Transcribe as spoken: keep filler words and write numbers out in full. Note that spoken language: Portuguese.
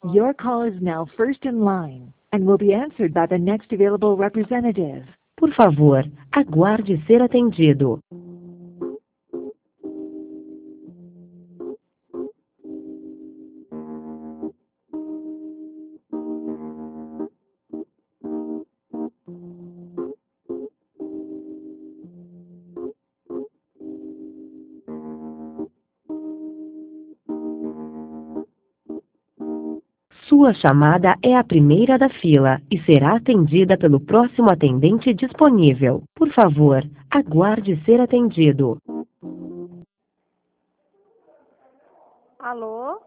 Your call is now first in line and will be answered by the next available representative. Por favor, aguarde ser atendido. Sua chamada é a primeira da fila e será atendida pelo próximo atendente disponível. Por favor, aguarde ser atendido. Alô?